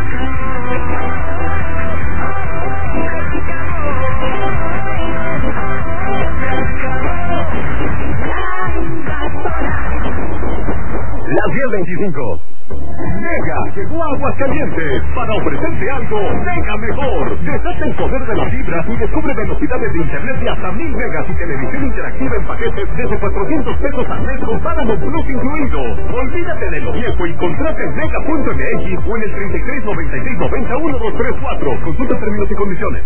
Las 10:25. Mega llegó a Aguascalientes para ofrecerte algo mega mejor. Desata el poder de la fibra y descubre velocidades de internet de hasta 1000 megas y televisión interactiva en paquetes desde 400 pesos al mes con Paramount Plus incluido. Olvídate de lo viejo y contrata en mega.mx o en el 33 96 90 1234. Consulta términos y condiciones.